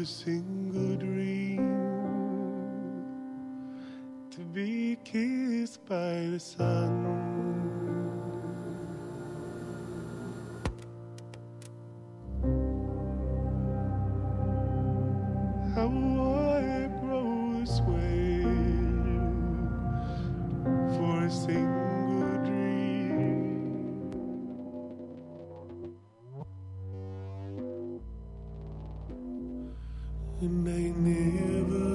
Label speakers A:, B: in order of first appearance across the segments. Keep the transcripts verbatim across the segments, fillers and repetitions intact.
A: single dream to be kissed by the sun. How I grow this way for a single dream. And I never,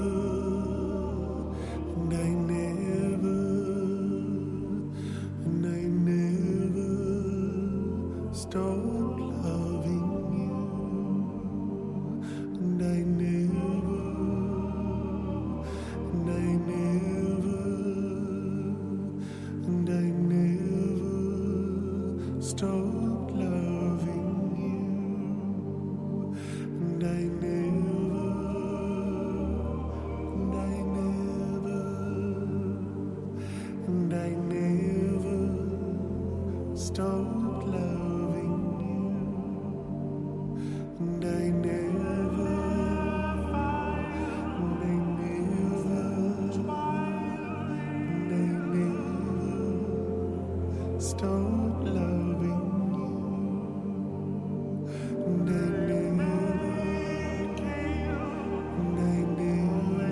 A: and I never, and I never stopped loving you. And I never, and I never, and I never stopped loving you. And I never, and I never, and I never stopped loving you. And I never, and I never, and I never stopped loving you. And I never, and I never,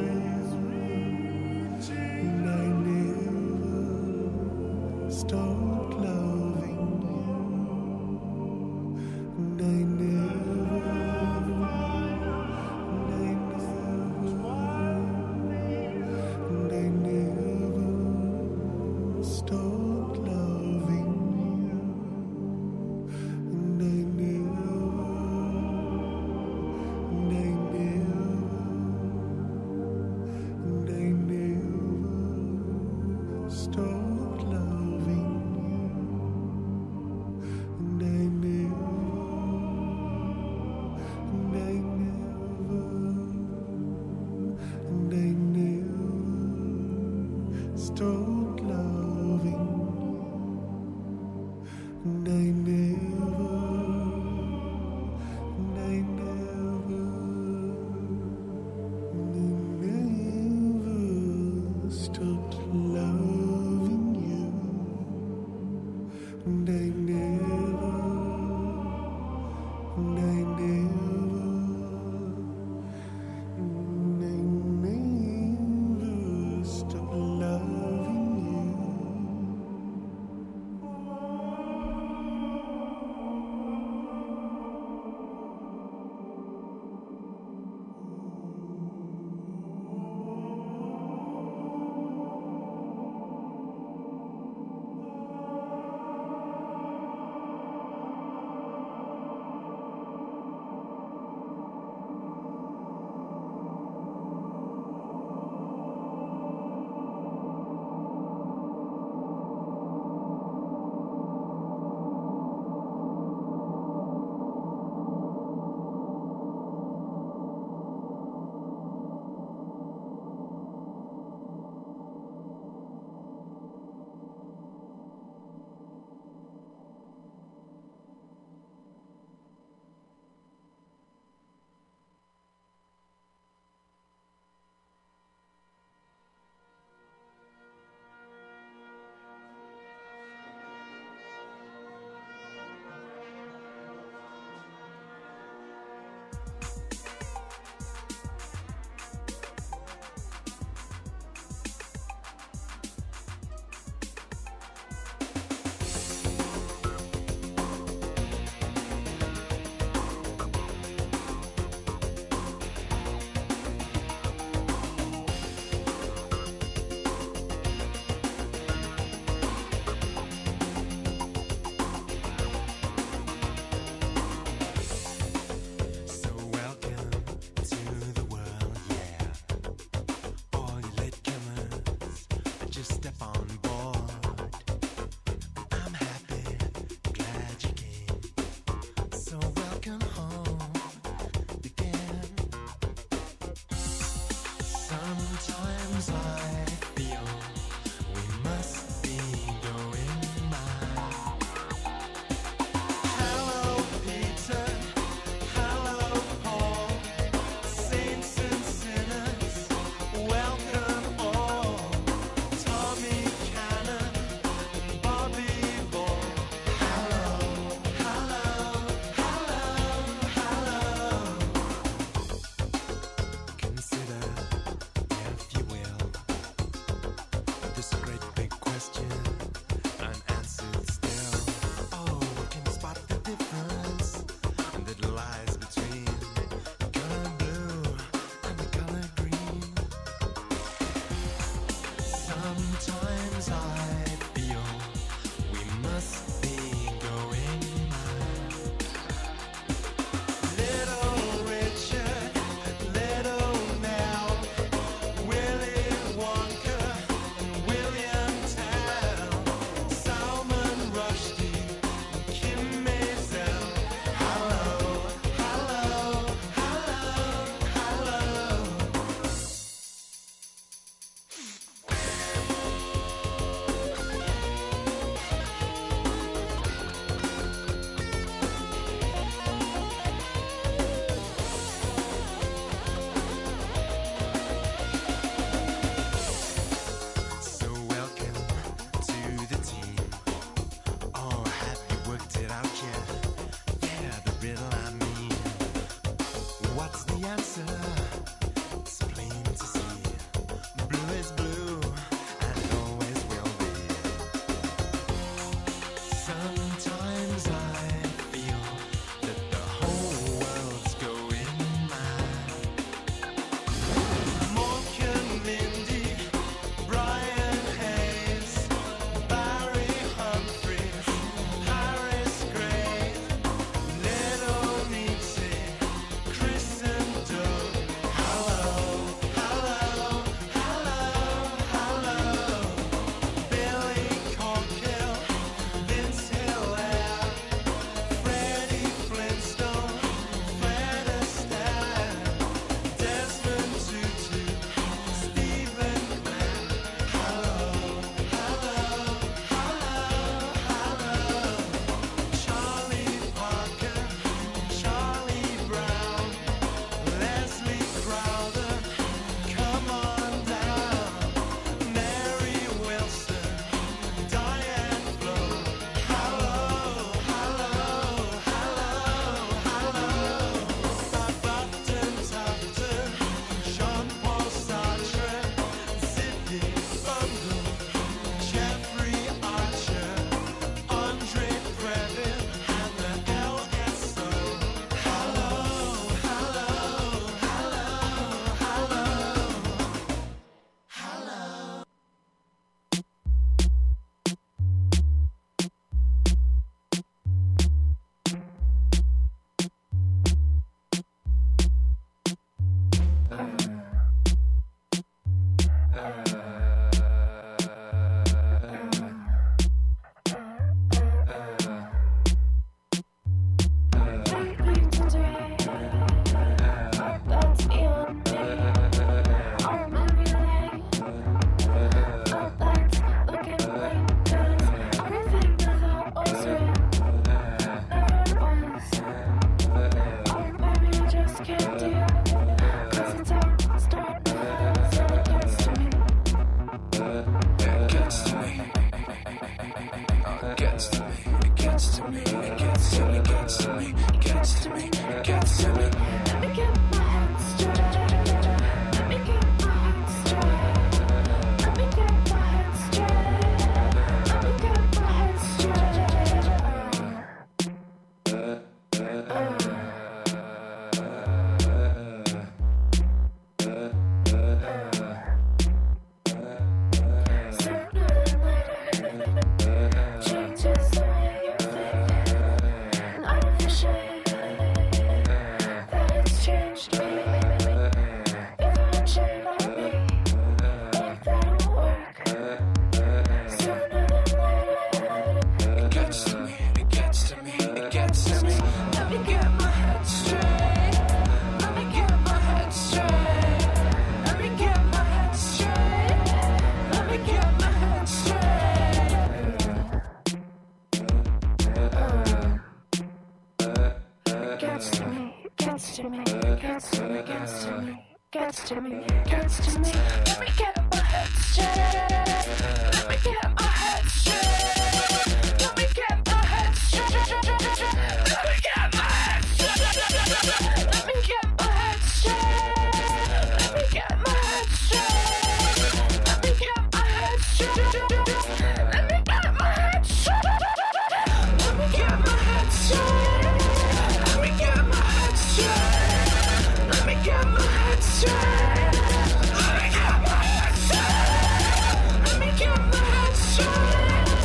A: and I never stopped loving you. And I never, and I never, and I never stopped loving you. And I never, and I never, and I never stopped loving you. And I never, and I never, and I never stopped loving you. And I never, and I never, and I never stopped loving you. And I never, and I never, and I never stopped loving you.
B: gets to me, gets to me, gets to me, gets to me, gets to me. Let me get my head straight. Let me get my head straight. Let me get my head straight. Let me get my head straight. Let me get my head straight. Let me get my head straight. Let me get my head straight. Let me get my head straight. Let me get my head straight. Let me get my head straight. Let me get my head straight. Let me get my head straight. Let me get my head straight.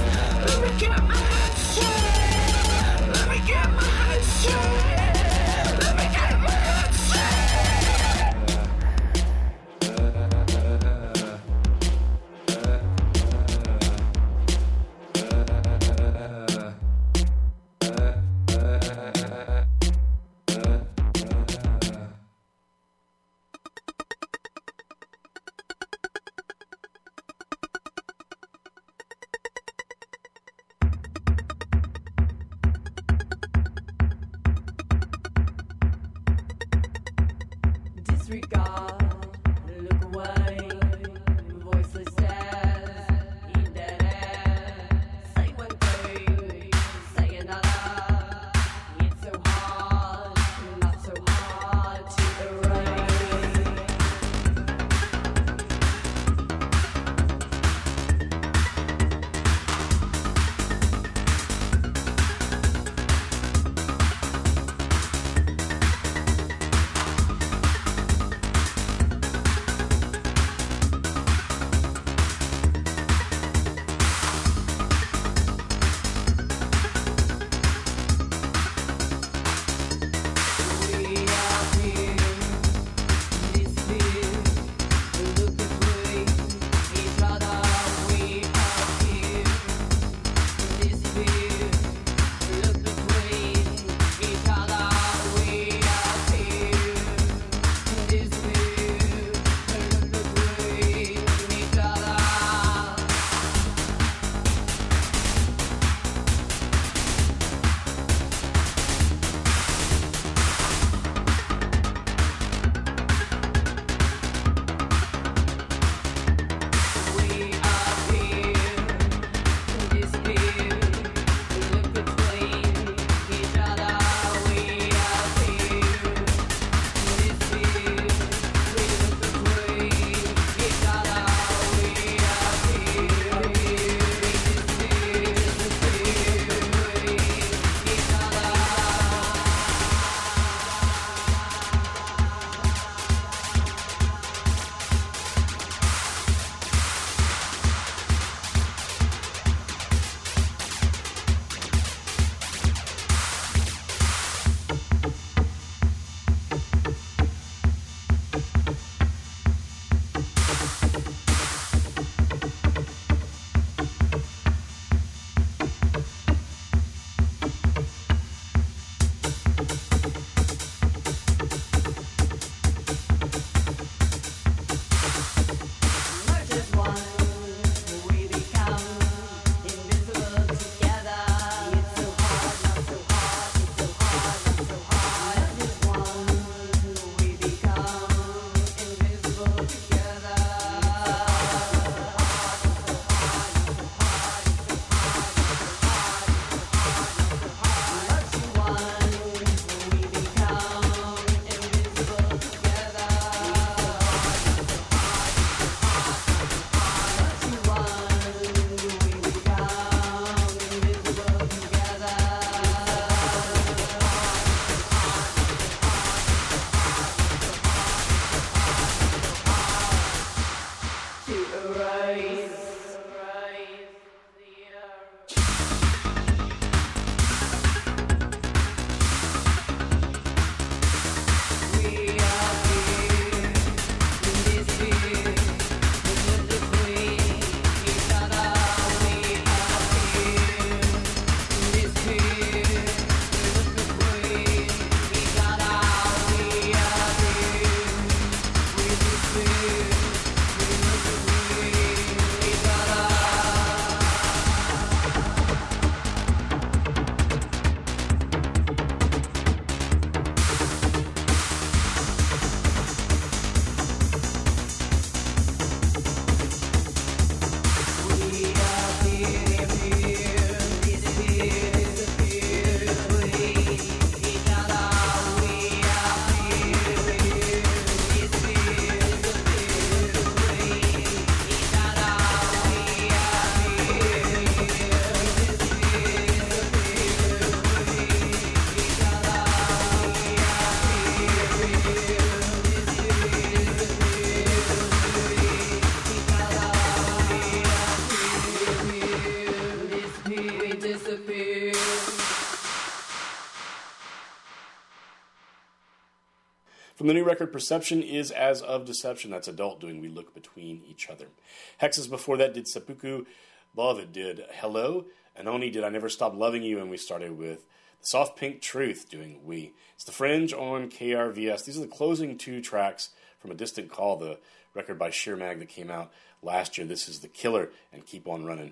C: From the new record, Perception is as of Deception. That's Adult doing We Look Between Each Other. Hexes before that did Seppuku. Love It did Hello. Anoni did I Never Stop Loving You. And we started with the Soft Pink Truth doing We. It's The Fringe on K R V S. These are the closing two tracks from A Distant Call, the record by Sheer Mag that came out last year. This is The Killer and Keep On Running.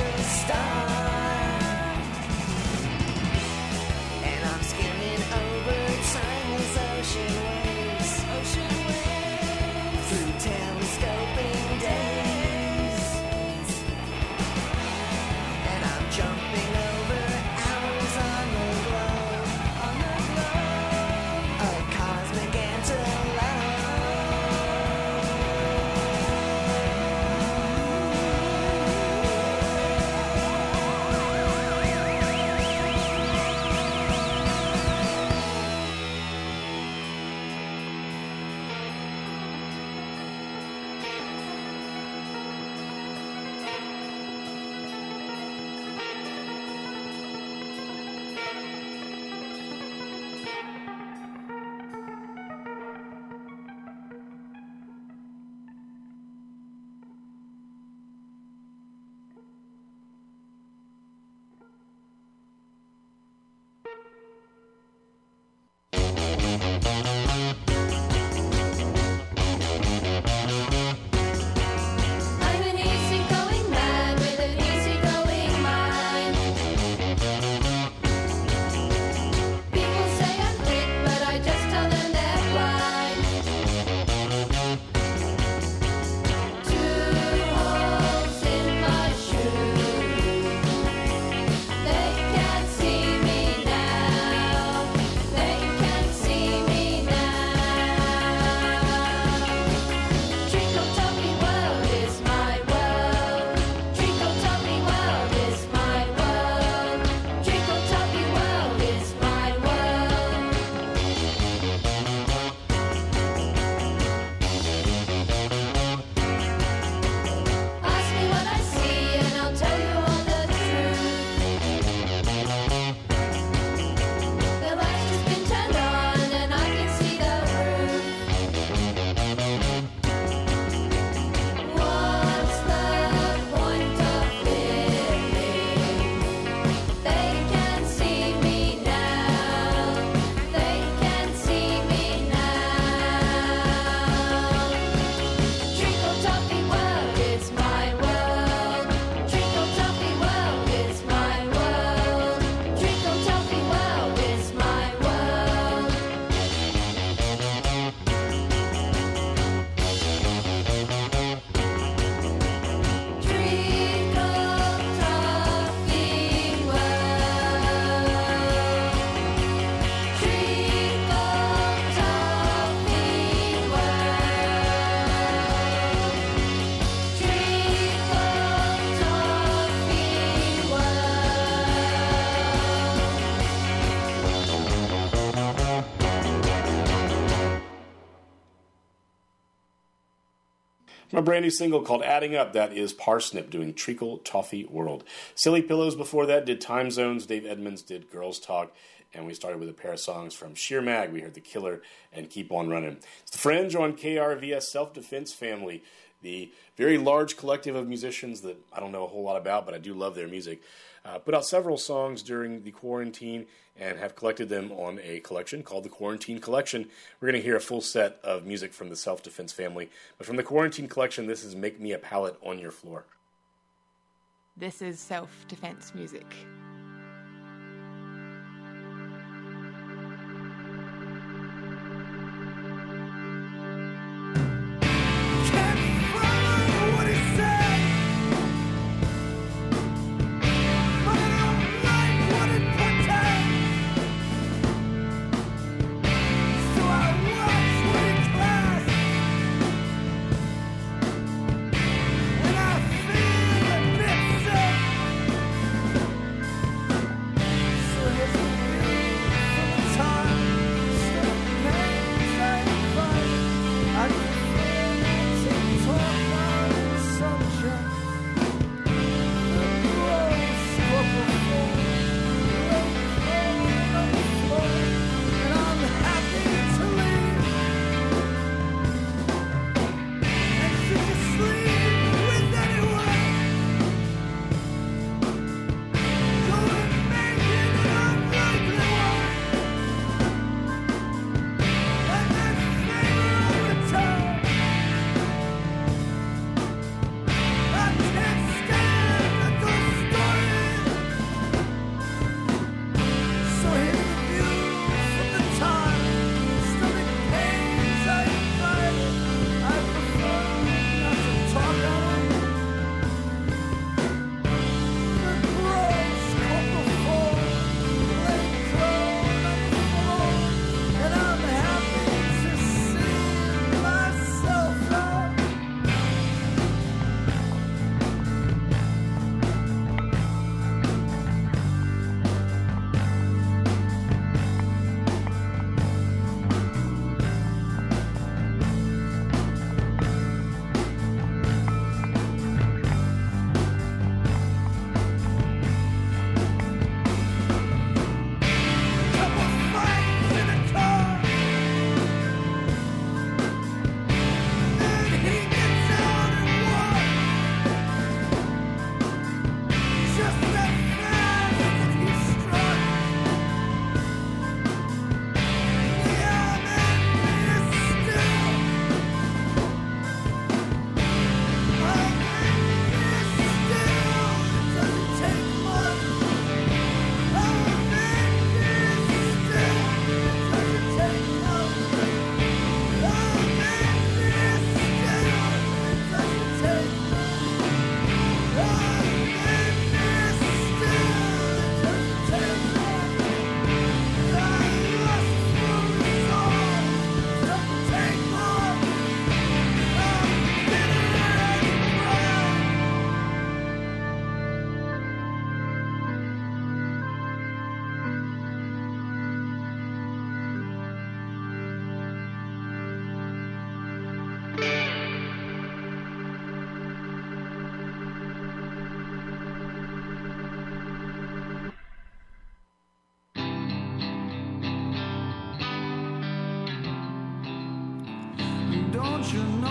D: future star. And I'm skimming over timeless ocean waves, ocean waves, through telescoping days. And I'm jumping over hours on the globe, on the globe, a cosmic antelope.
B: I'm an easygoing man with an easygoing mind. People say I'm thick, but I just tell them they're blind. Two holes in my shoe. They can't see me now. They can't see me now. Treacle Toffee world is my world. Treacle Toffee world is my world. Treacle Toffee world is my world. Ask me what I see and I'll tell you all the truth. The lights just been turned on and I can see the roof. What's the point of living? They can't see me now. They can't see me now. Treacle Toffee world is my world. Treacle Toffee world is my world. Treacle Toffee world is my world. Treacle Toffee world. Treacle Toffee world. Treacle Toffee world.
C: From a brand new single called Adding Up, that is Parsnip doing Treacle Toffee World. Silly Pillows before that did Time Zones, Dave Edmunds did Girls Talk, and we started with a pair of songs from Sheer Mag. We heard The Killer and Keep On Running. It's The Fringe on K R V S Self-Defense Family, the very large collective of musicians that I don't know a whole lot about, but I do love their music. Uh, put out several songs during the quarantine and have collected them on a collection called the Quarantine Collection. We're going to hear a full set of music from the Self-Defense Family. But from the Quarantine Collection, this is Make Me a Pallet on Your Floor.
E: This is self-defense music.
D: And I feel a bit sick.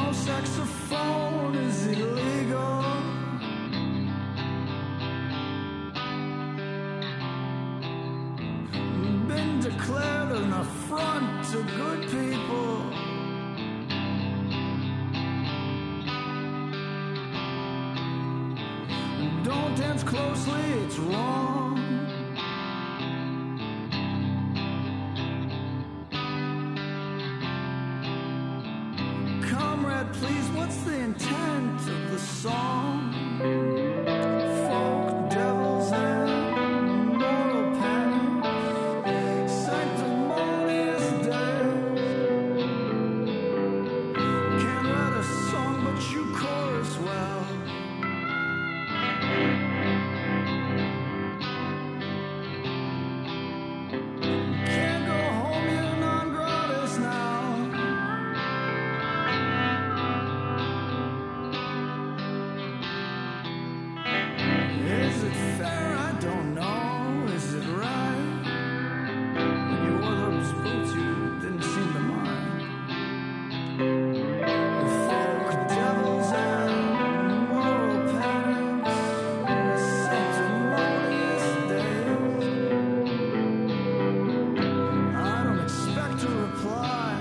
F: no saxophone is illegal. Been declared an affront to good people. Don't dance closely, it's wrong. Comrade, please, what's the intent of the song? Folk devils and moral panics, sanctimonious days. Can't write a song, but you chorus well. Can't go home, you're non gratis now. Is it fair? I don't know. Is it right? When you wore those boots, you didn't seem to mind. Folk devils and moral panics, sanctimonious days. I don't expect a reply.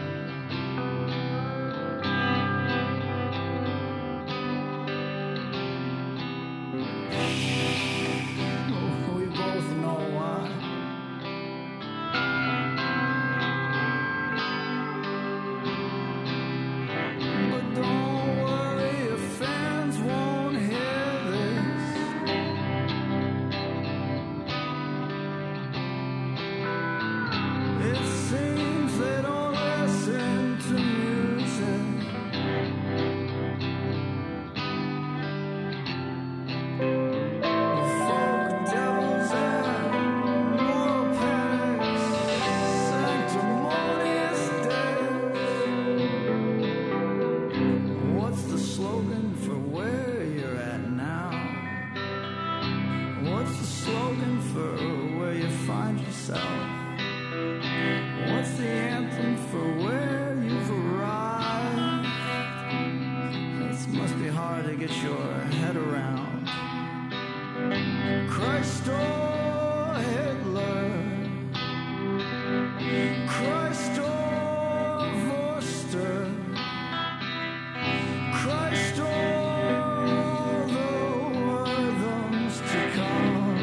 F: Oh, we both know why. But don't worry, your fans won't hear this. It seems they don't listen to music. Folk devils and moral panics, sanctimonious days. What's the slogan for where you're at now? What's the slogan for where you find yourself? What's the anthem for where you've arrived? This must be hard to get your head around. Christ or Hitler, Christ or Vorster, Christ or the worthams to come.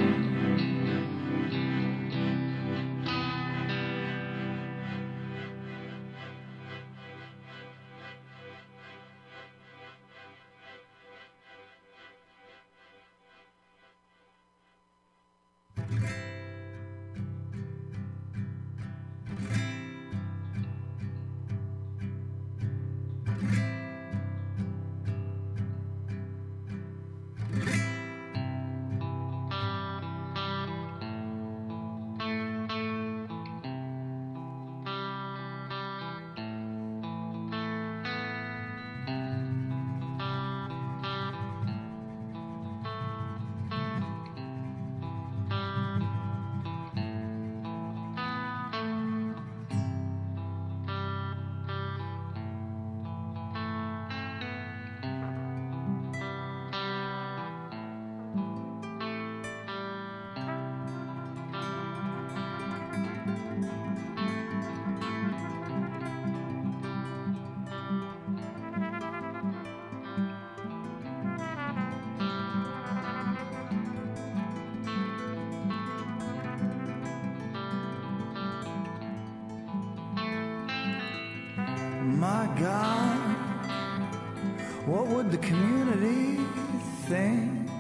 F: My God, what would the community think?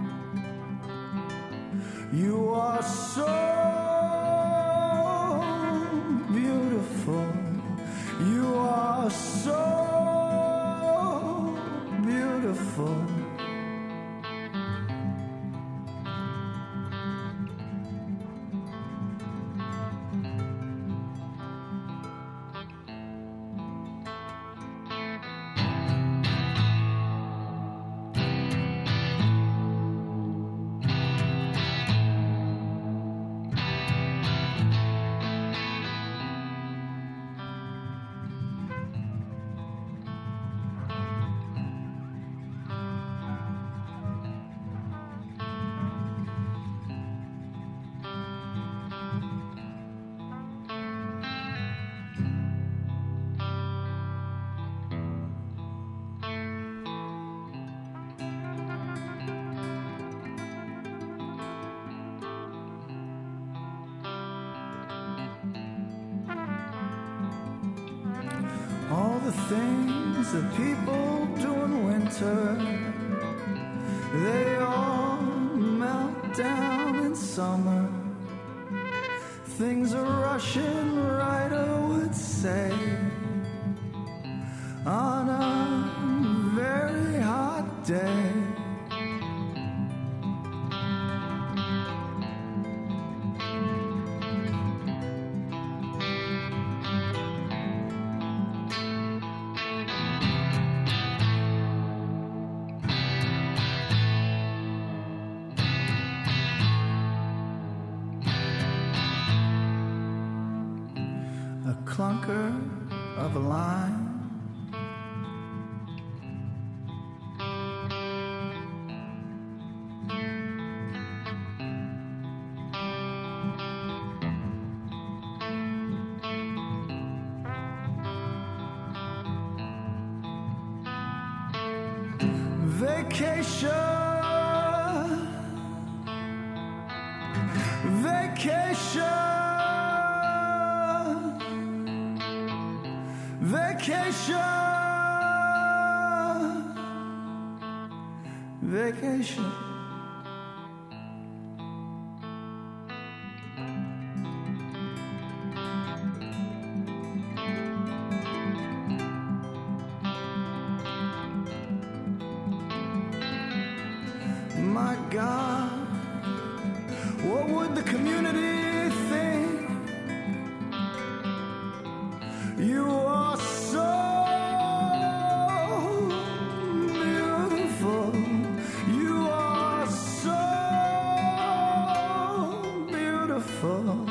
F: You are so beautiful. You are so beautiful. the things that people do in winter, they all melt down in summer. Things are rushing right, I would say, on a very hot day. Clunker of a line, vacation, vacation. Vacation, vacation. My God, what would the community think? You are so beautiful. You are so beautiful.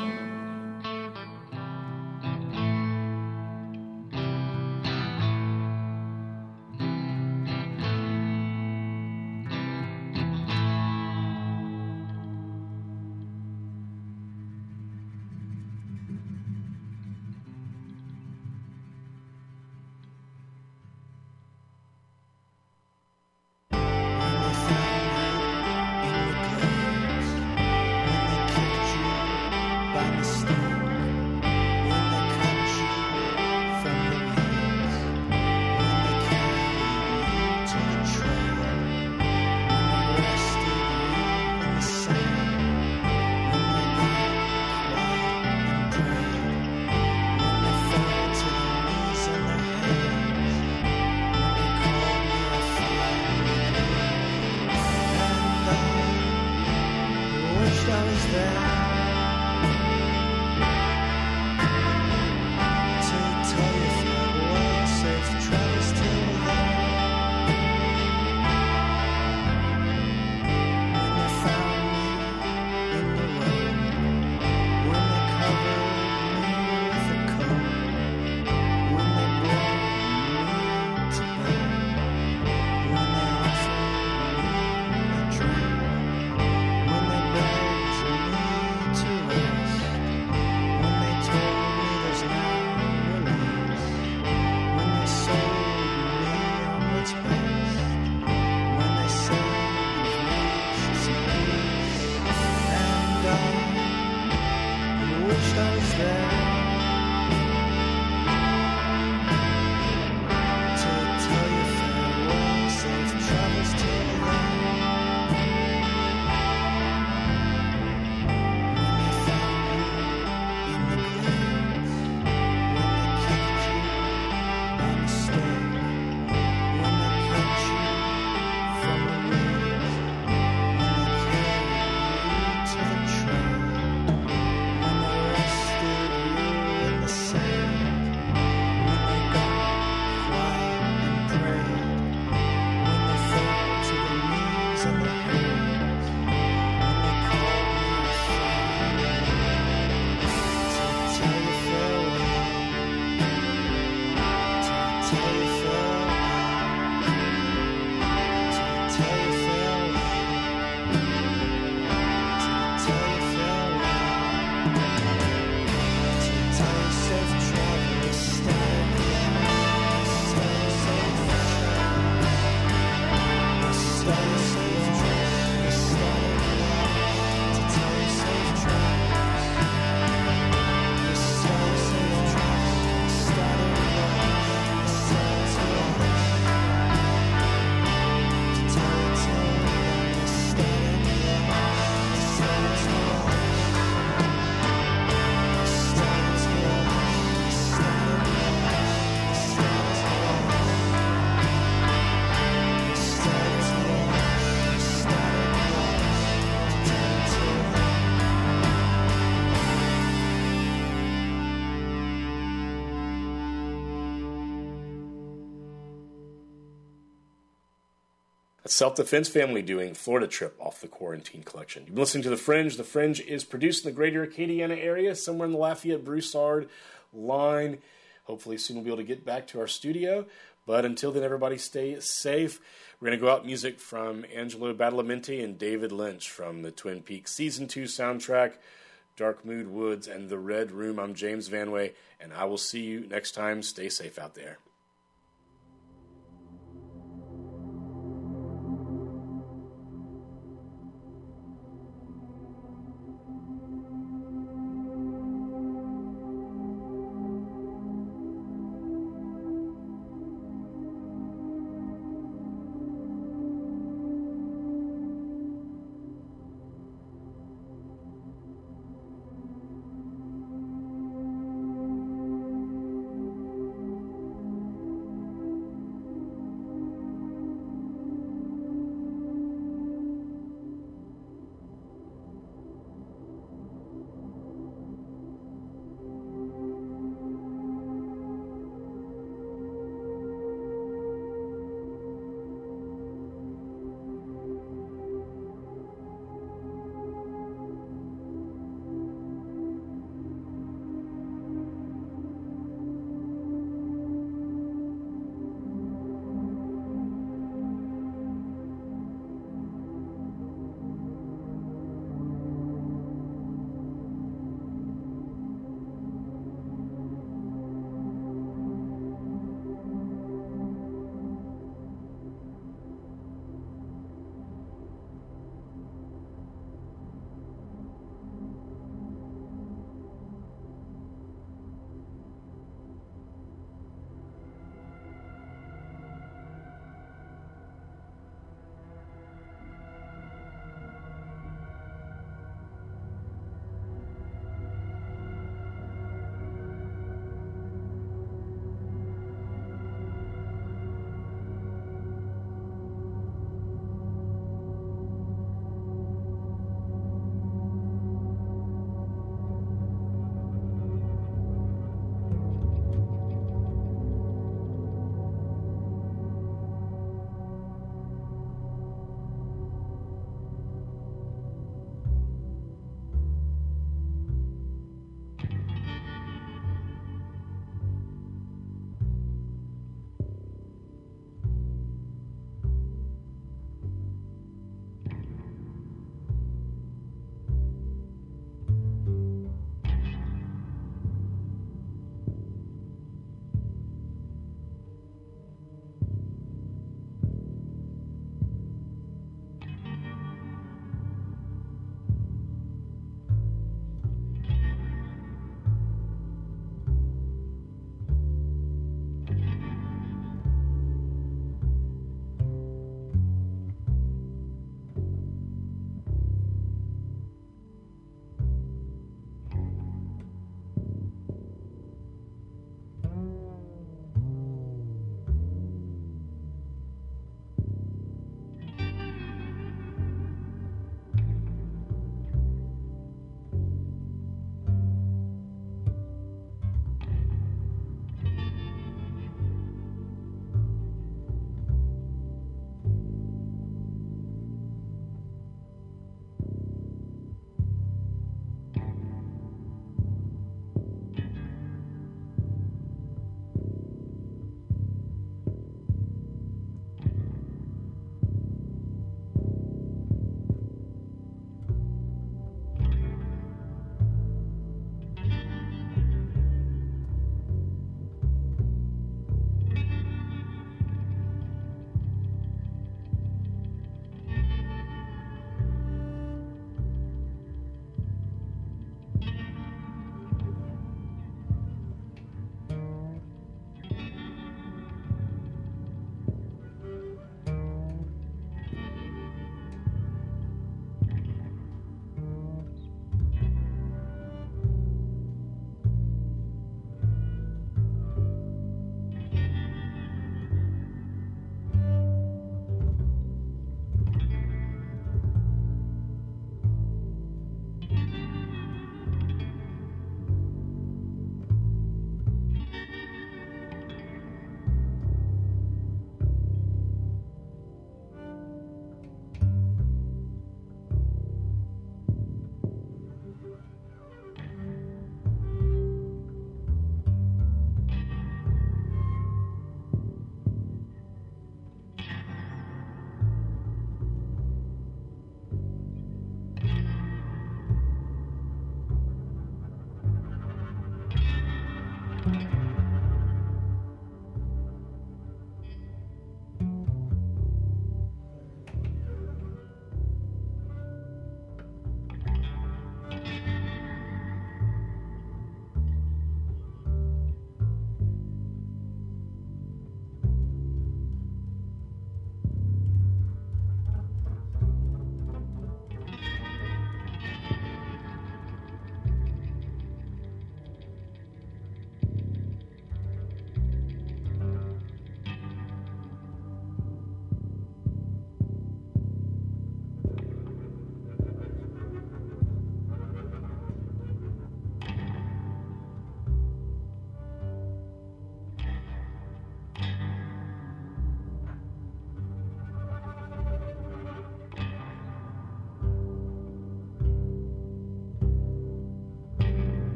F: When they arrested
C: Self-Defense Family doing Florida Trip off the Quarantine Collection. You've been listening to The Fringe. The Fringe is produced in the greater Acadiana area, somewhere in the Lafayette-Broussard line. Hopefully soon we'll be able to get back to our studio. But until then, everybody stay safe. We're going to go out music from Angelo Badalamenti and David Lynch from the Twin Peaks Season two soundtrack, Dark Mood Woods, and The Red Room. I'm James Vanway, and I will see you next time. Stay safe out there.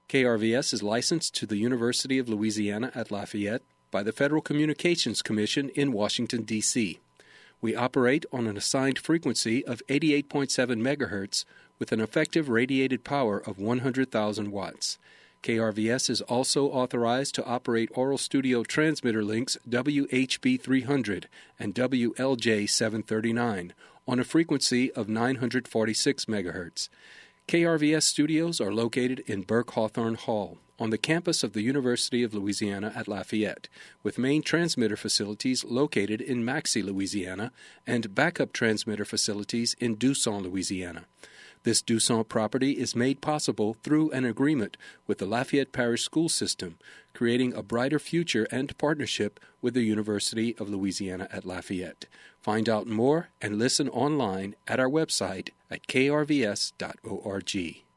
G: K R V S is licensed to the University of Louisiana at Lafayette by the Federal Communications Commission in Washington, D C We operate on an assigned frequency of eighty-eight point seven megahertz with an effective radiated power of one hundred thousand watts. K R V S is also authorized to operate Oral Studio transmitter links W H B three hundred and W L J seven thirty-nine on a frequency of nine hundred forty-six megahertz. K R V S studios are located in Burke Hawthorne Hall on the campus of the University of Louisiana at Lafayette, with main transmitter facilities located in Maxey, Louisiana, and backup transmitter facilities in Dusson, Louisiana. This Dusson property is made possible through an agreement with the Lafayette Parish School System, creating a brighter future and partnership with the University of Louisiana at Lafayette. Find out more and listen online at our website at k r v s dot org.